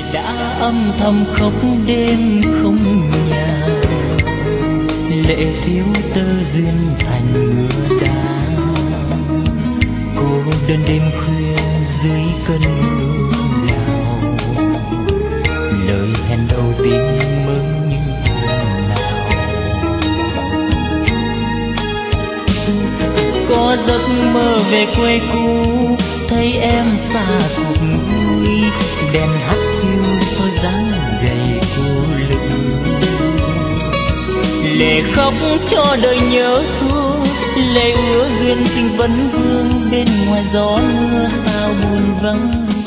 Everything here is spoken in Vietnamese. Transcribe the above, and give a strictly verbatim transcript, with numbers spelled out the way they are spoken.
đã âm thầm khóc đêm không nhà, lệ thiếu tơ duyên thành mưa đá. Cô đơn đêm khuya dưới cơn mưa gào, lời hẹn đầu tiên mơ như hôm nào. Có giấc mơ về quê cũ, thấy em xa cuộc vui, đèn hắt hiu soi dáng gầy cô lưng. Lệ khóc cho đời nhớ thương, lệ ứa duyên tình vẫn vương, bên ngoài gió mưa sao buồn vắng.